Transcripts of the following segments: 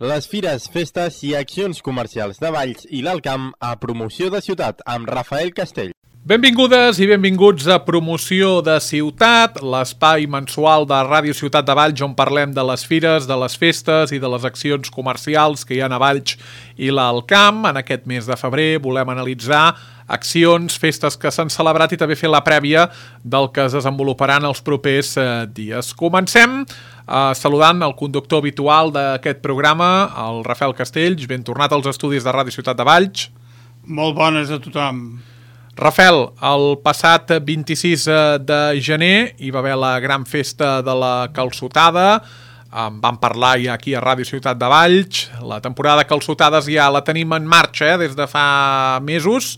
Les fires, festes i accions comercials de Valls i l'Alt Camp a Promoció de Ciutat amb Rafael Castell. Benvingudes i benvinguts a Promoció de Ciutat, l'espai mensual de Ràdio Ciutat de Valls on parlem de les fires, de les festes i de les accions comercials que hi ha a Valls i l'Alt Camp. En aquest mes de febrer volem analitzar accions, festes que s'han celebrat i també fer la prèvia del que es desenvoluparan els propers dies. Comencem saludant el conductor habitual d'aquest programa, el Rafael Castells, ben tornat als estudis de Ràdio Ciutat de Valls. Molt bones a tothom. Rafael, el passat 26 de gener hi va haver la gran festa de la calçotada. En vam parlar ja aquí a Ràdio Ciutat de Valls. La temporada de calçotades ja la tenim en marxa des de fa mesos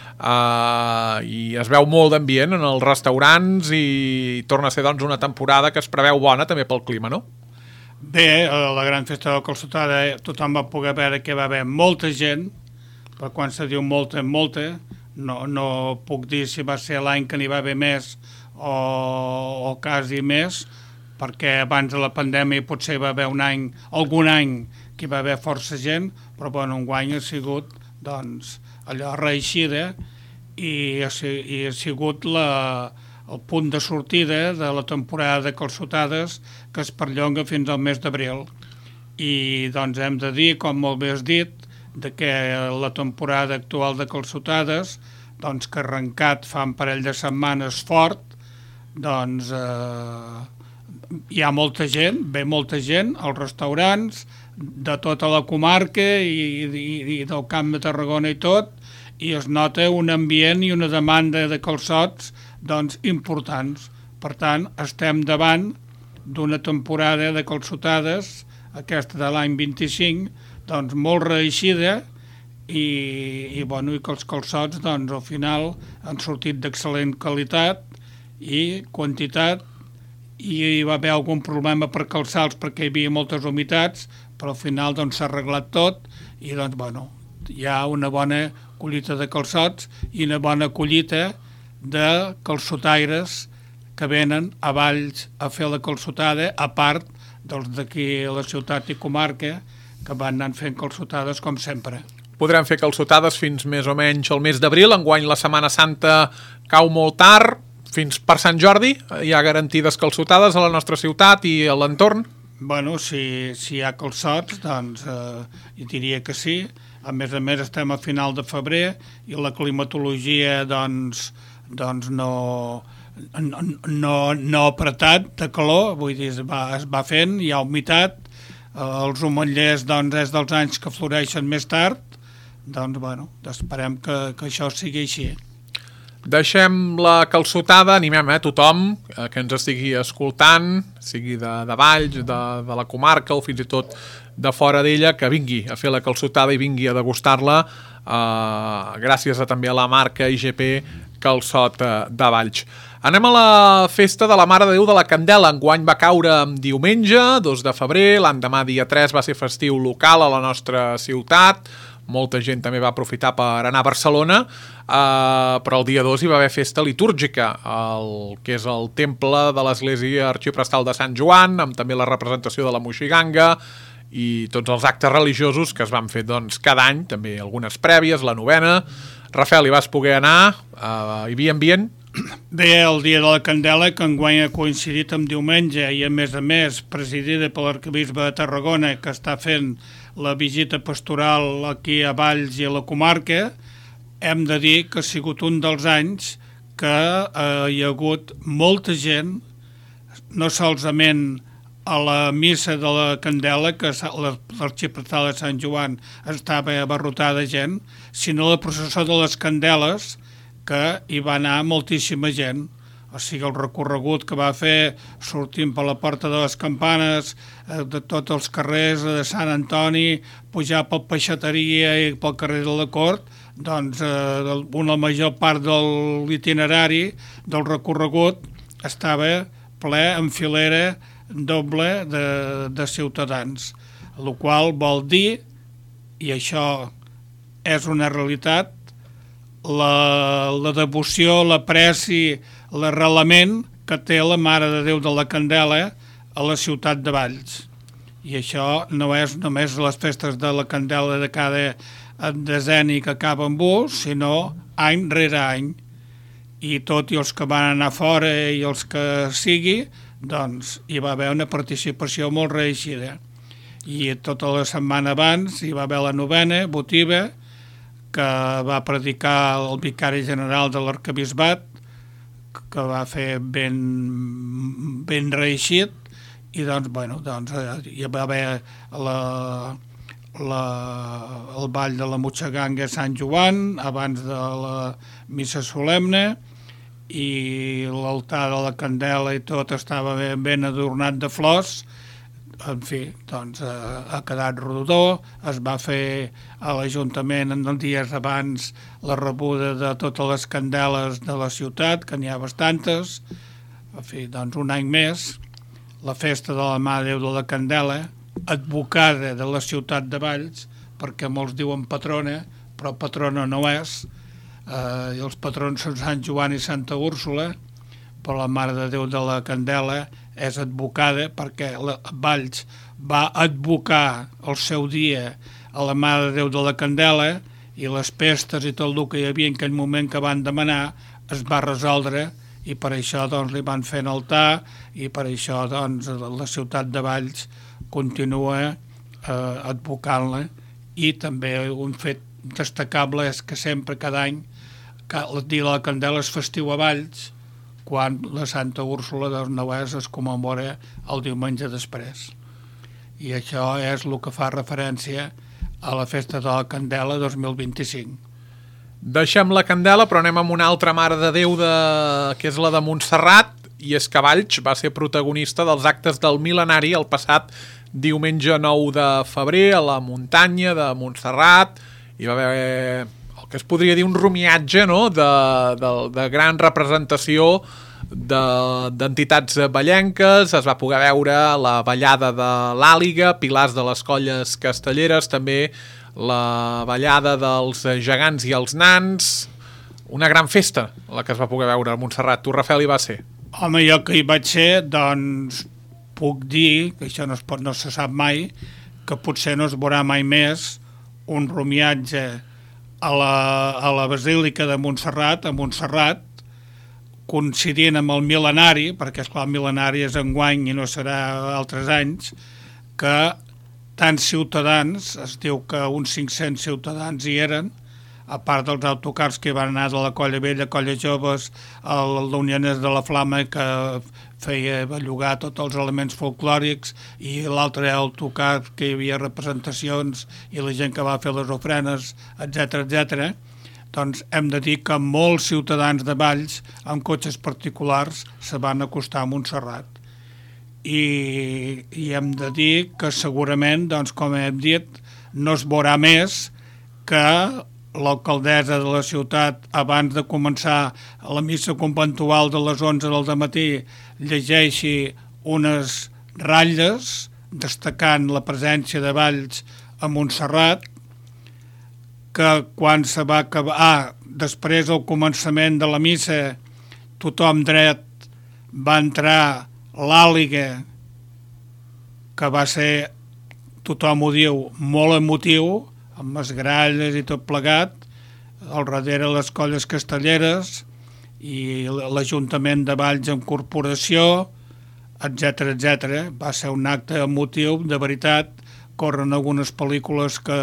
i es veu molt d'ambient en els restaurants i torna a ser doncs una temporada que es preveu bona també pel clima, no? Bé, a la gran festa de la calçotada tothom va poder veure que va haver molta gent, però quan se diu molta, no puc dir si va ser l'any que n'hi va haver més o quasi més, perquè abans de la pandèmia potser va haver algun any que hi va haver força gent, però bueno, enguany ha sigut doncs, allò reeixida i ha sigut el punt de sortida de la temporada de calçotades que es perllonga fins al mes d'abril. I doncs hem de dir, com molt bé has dit, de que la temporada actual de calçotades, doncs que ha arrencat fa un parell de setmanes fort, doncs hi ha molta gent, ve molta gent als restaurants de tota la comarca i del Camp de Tarragona i tot, i es nota un ambient i una demanda de calçots doncs importants. Per tant, estem davant d'una temporada de calçotades, aquesta de l'any 25, doncs molt reeixida i que els calçots doncs, al final han sortit d'excel·lent qualitat i quantitat, i hi va haver algun problema per calçar-los perquè hi havia moltes humitats, però al final doncs, s'ha arreglat tot i doncs, bueno, hi ha una bona collita de calçots i una bona collita de calçotaires que venen a Valls a fer la calçotada, a part dels d'aquí a la ciutat i comarca que van anar fent calçotades com sempre. Podrem fer calçotades fins més o menys el mes d'abril. Enguany la Setmana Santa cau molt tard. Fins per Sant Jordi hi ha garantides calçotades a la nostra ciutat i a l'entorn? Bueno, si hi ha calçots, doncs jo diria que sí. A més, estem a final de febrer i la climatologia doncs no ha apretat de calor, vull dir, es va fent, hi ha humitat, els omellers doncs, és dels anys que floreixen més tard, doncs bueno, esperem que això sigui així. Deixem la calçotada, animem tothom que ens estigui escoltant, sigui de Valls, de la comarca o fins i tot de fora d'ella, que vingui a fer la calçotada i vingui a degustar-la gràcies també a la marca IGP Calçot de Valls. Anem a la festa de la Mare de Déu de la Candela. Enguany va caure diumenge, 2 de febrer, l'endemà dia 3 va ser festiu local a la nostra ciutat. Molta gent també va aprofitar per anar a Barcelona, però el dia 2 hi va haver festa litúrgica, que és el temple de l'Església Arxiprestal de Sant Joan, amb també la representació de la Moixiganga i tots els actes religiosos que es van fer doncs, cada any, també algunes prèvies, la novena. Rafael, hi vas poder anar? Hi havia ambient? Bé, el dia de la Candela, que enguany ha coincidit amb diumenge i a més, presidida per l'arquebisbe de Tarragona, que està fent la visita pastoral aquí a Valls i a la comarca, hem de dir que ha sigut un dels anys que hi ha hagut molta gent, no solament a la missa de la Candela, que l'arxiprestal de Sant Joan estava abarrotada de gent, sinó la processó de les Candeles, que hi va anar moltíssima gent. O sigui, el recorregut que va fer sortint per la Porta de les Campanes, de tots els carrers de Sant Antoni, pujar pel Peixateria i pel carrer de la Cort, doncs una major part de l'itinerari del recorregut estava ple en filera doble de ciutadans, el qual vol dir, i això és una realitat, la devoció, l'apreci, l'arrelament que té la Mare de Déu de la Candela a la ciutat de Valls. I això no és només les festes de la Candela de cada decenni que acaba amb ús, sinó any rere any. I tot i els que van anar fora i els que sigui, doncs hi va haver una participació molt reeixida. I tota la setmana abans hi va haver la novena, votiva, que va predicar el vicari general de l'arquebisbat, que va fer ben reeixit, i doncs, hi va haver el ball de la Mutxaganga a Sant Joan, abans de la missa solemne, i l'altar de la Candela i tot estava ben adornat de flors. En fi, doncs ha quedat rodó, es va fer a l'Ajuntament en els dies abans la rebuda de totes les candeles de la ciutat, que n'hi ha bastantes. En fi, doncs un any més, la festa de la Mare de Déu de la Candela, advocada de la ciutat de Valls, perquè molts diuen patrona, però patrona no és. Els patrons són Sant Joan i Santa Úrsula, però la Mare de Déu de la Candela és advocada perquè Valls va advocar el seu dia a la Mare de Déu de la Candela, i les pestes i tot el que hi havia en aquell moment que van demanar es va resoldre, i per això doncs, li van fer en altar, i per això doncs, la ciutat de Valls continua advocant-la. I també un fet destacable és que sempre, cada any, el dia de la Candela és festiu a Valls, quan la Santa Úrsula dels Nauers es commemora el diumenge després. I això és el que fa referència a la festa de la Candela 2025. Deixem la Candela, però anem amb una altra Mare de Déu, que és la de Montserrat, i és que Valls va ser protagonista dels actes del mil·lenari el passat diumenge 9 de febrer a la muntanya de Montserrat. Hi va haver el que es podria dir un rumiatge, no?, de gran representació d'entitats ballenques. Es va poder veure la ballada de l'Àliga, pilars de les colles castelleres, també la ballada dels gegants i els nans. Una gran festa, la que es va poder veure a Montserrat. Tu, Rafael, hi va ser? Home, jo que hi vaig ser, doncs puc dir, que això no se sap mai, que potser no es veurà mai més un rumiatge a la Basílica de Montserrat, a Montserrat, coincidint amb el mil·lenari, perquè esclar, el mil·lenari és enguany i no serà altres anys, que tants ciutadans, es diu que uns 500 ciutadans hi eren, a part dels autocars que van anar de la Colla Vella, Colla Joves, el Unioners de la Flama, que feia bellugar tots els elements folclòrics, i l'altre autocar que hi havia representacions i la gent que va fer les ofrenes, etc. Doncs hem de dir que molts ciutadans de Valls amb cotxes particulars se van acostar a Montserrat. I hem de dir que segurament, doncs, com hem dit, no es veurà més que l'alcaldessa de la ciutat, abans de començar la missa conventual de les 11 del dematí, llegeixi unes ratlles destacant la presència de Valls a Montserrat, que quan se va acabar, després del començament de la missa, tothom dret va entrar l'Àliga, que va ser, tothom ho diu, molt emotiu, amb les gralles i tot plegat, al darrere les colles castelleres i l'Ajuntament de Valls en corporació, etc. Va ser un acte emotiu, de veritat. Corren algunes pel·lícules que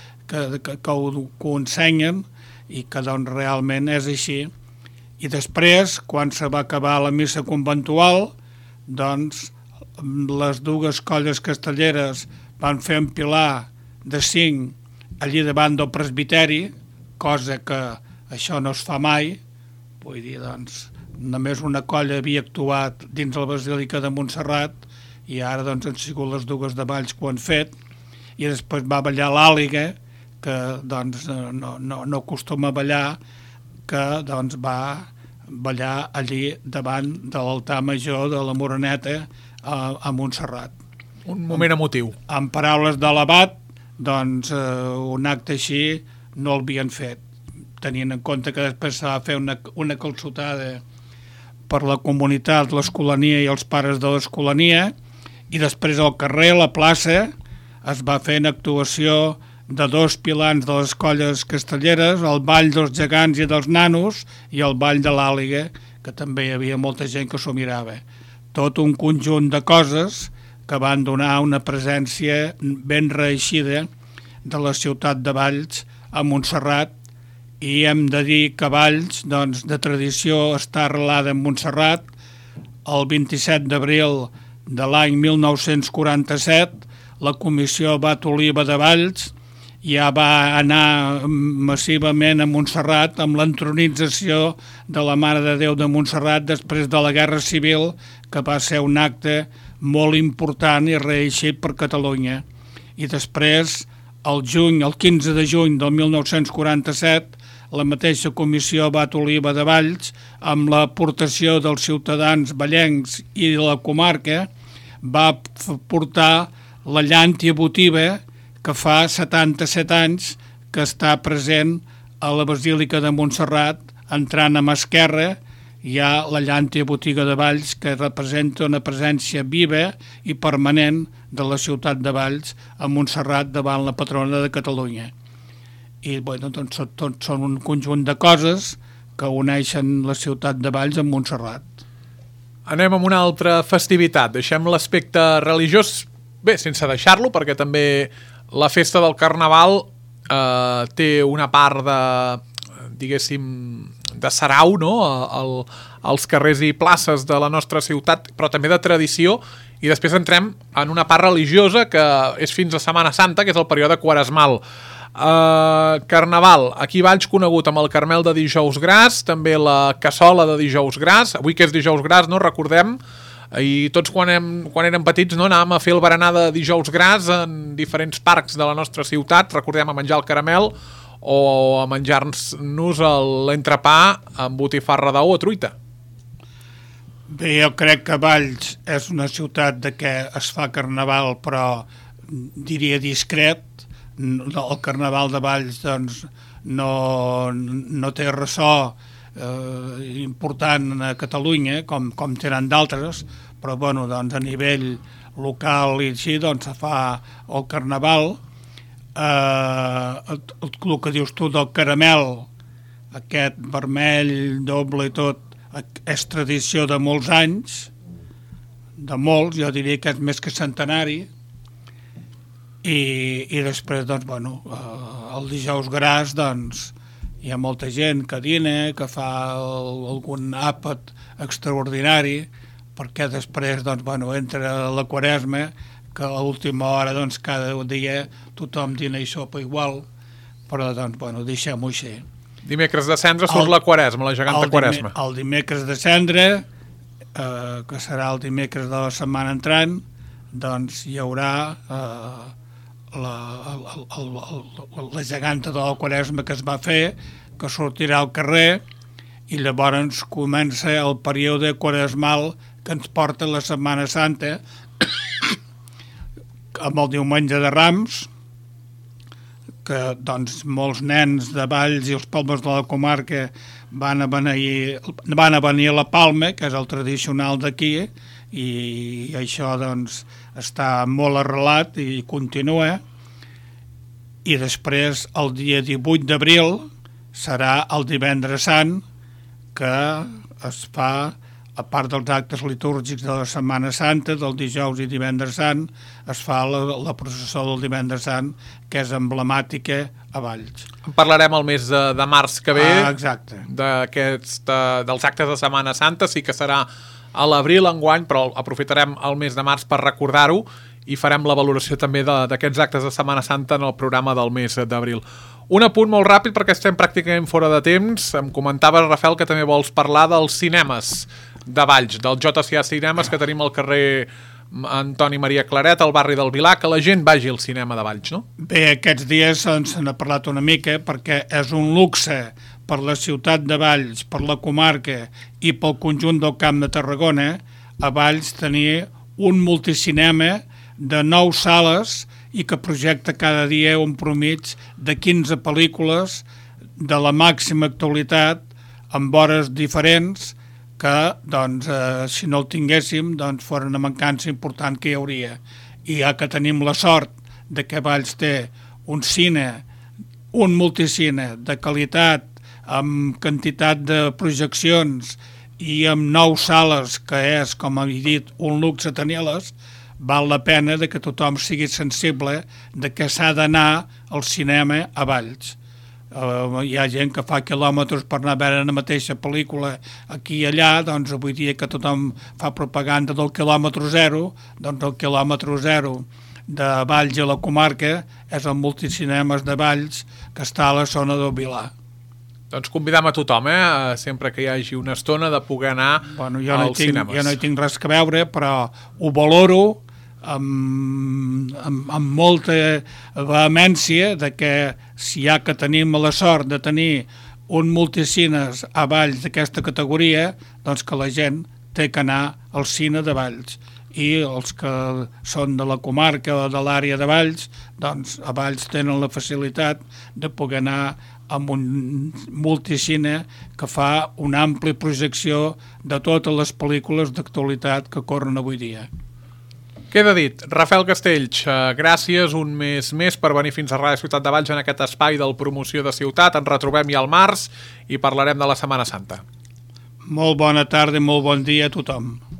ho ensenyen i que doncs realment és així. I després, quan se va acabar la missa conventual, doncs les dues colles castelleres van fer un pilar de 5 allí davant del presbiteri, cosa que això no es fa mai. Vull dir, doncs, només una colla havia actuat dins la Basílica de Montserrat i ara doncs han sigut les dues de Valls que ho han fet. I després va ballar l'Àliga, que doncs no acostuma a ballar, que doncs va ballar allí davant de l'altar major de la Moreneta a Montserrat. Un moment emotiu. En paraules de l'abat, doncs un acte així no l'havien fet, tenint en compte que després s'ha de fer una calçotada per la comunitat, l'escolania i els pares de l'escolania, I després al carrer, a la plaça, es va fer una actuació de 2 pilans de les colles castelleres, el ball dels gegants i dels nanos i el ball de l'àliga, que també hi havia molta gent que s'ho mirava. Tot un conjunt de coses que van donar una presència ben reeixida de la ciutat de Valls a Montserrat, i hem de dir que Valls, doncs, de tradició està arrelada en Montserrat. El 27 d'abril de l'any 1947, la Comissió Abat Oliva de Valls ja va anar massivament a Montserrat amb l'entronització de la Mare de Déu de Montserrat després de la Guerra Civil, que va ser un acte molt important i reeixit per Catalunya. I després, el 15 de juny del 1947, la mateixa Comissió Abat Oliva de Valls, amb l'aportació dels ciutadans vallencs i de la comarca, va portar la llàntia votiva que fa 77 anys que està present a la Basílica de Montserrat. Entrant a mà esquerra hi ha la llàntia botiga de Valls, que representa una presència viva i permanent de la ciutat de Valls a Montserrat davant la patrona de Catalunya. I bueno, doncs, tots són un conjunt de coses que uneixen la ciutat de Valls amb Montserrat. Anem amb una altra festivitat. Deixem l'aspecte religiós, bé, sense deixar-lo, perquè també la festa del Carnaval té una part de, diguéssim, de sarau, no? Als carrers i places de la nostra ciutat, però també de tradició, i després entrem en una part religiosa que és fins a Setmana Santa, que és el període quaresmal. Carnaval, aquí Valls conegut amb el Carmel de Dijous Gras, també la Cassola de Dijous Gras, avui que és Dijous Gras, no? Recordem, i tots quan érem petits, no, anàvem a fer el berenar de Dijous Gras en diferents parcs de la nostra ciutat, recordem, a menjar el caramel o a menjar-nos l'entrepà amb botifarra d'ou o truita. Bé, jo crec que Valls és una ciutat de què es fa carnaval, però diria discret. El carnaval de Valls doncs, no té ressò important a Catalunya, com tenen d'altres, però bueno, doncs, a nivell local i així doncs, se fa el carnaval. El que dius tu del caramel, aquest vermell doble i tot, és tradició de molts anys, de molts, jo diria que és més que centenari. I després, doncs, bueno, el Dijous Gras, doncs, hi ha molta gent que dina, que fa algun àpat extraordinari, perquè després, doncs, bueno, entra la Quaresma, que a l'última hora, doncs, cada dia tothom dina i sopa igual, però, doncs, bueno, deixem-ho així. Dimecres de Cendra surt la Quaresma, la geganta Quaresma. El dimecres de Cendra, que serà el dimecres de la setmana entrant, doncs hi haurà la geganta de la Quaresma que es va fer, que sortirà al carrer, i llavors comença el període quaresmal que ens porta la Setmana Santa, amb el diumenge de Rams, que doncs, molts nens de Valls i els pobles de la comarca van a venir a la Palma, que és el tradicional d'aquí, i això doncs, està molt arrelat i continua. I després, el dia 18 d'abril, serà el Divendres Sant, que es fa, a part dels actes litúrgics de la Setmana Santa, del dijous i Divendres Sant, es fa la processó del Divendres Sant, que és emblemàtica a Valls. En parlarem el mes de març que ve, exacte. Dels actes de Setmana Santa, sí que serà a l'abril enguany, però aprofitarem el mes de març per recordar-ho i farem la valoració també d'aquests actes de Setmana Santa en el programa del mes d'abril. Un apunt molt ràpid perquè estem pràcticament fora de temps. Em comentaves, Rafael, que també vols parlar dels cinemes de Valls, del JCA Cinemes que tenim al carrer Antoni Maria Claret, al barri del Vilar, que la gent vagi al cinema de Valls, no? Bé, aquests dies se n'ha parlat una mica perquè és un luxe per la ciutat de Valls, per la comarca i pel conjunt del Camp de Tarragona, a Valls tenir un multicinema de 9 sales i que projecta cada dia un promig de 15 pel·lícules de la màxima actualitat amb hores diferents que, doncs, si no el tinguéssim, doncs, fora una mancança important que hi hauria. I ja que tenim la sort de que Valls té un cine, un multicine de qualitat, amb quantitat de projeccions i amb 9 sales, que és, com he dit, un luxe tenir-les, val la pena de que tothom sigui sensible de que s'ha d'anar al cinema a Valls. Hi ha gent que fa quilòmetres per anar a veure la mateixa pel·lícula aquí i allà, doncs avui dia que tothom fa propaganda del quilòmetre zero, doncs el quilòmetre zero de Valls i la comarca és el multicinemes de Valls, que està a la zona del Vilar. Doncs convidam a tothom, sempre que hi hagi una estona de poder anar als cinemes. Jo no hi tinc res que veure, però ho valoro amb molta vehemència de que si ja que tenim la sort de tenir un multicines a Valls d'aquesta categoria, doncs que la gent té que anar al cine de Valls. I els que són de la comarca o de l'àrea de Valls, doncs a Valls tenen la facilitat de poder anar amb un multicine que fa una àmplia projecció de totes les pel·lícules d'actualitat que corren avui dia. Queda dit. Rafael Castells, gràcies un mes més per venir fins a Ràdio Ciutat de Valls en aquest espai del Promoció de Ciutat. Ens retrobem ja al març i parlarem de la Setmana Santa. Molt bona tarda i molt bon dia a tothom.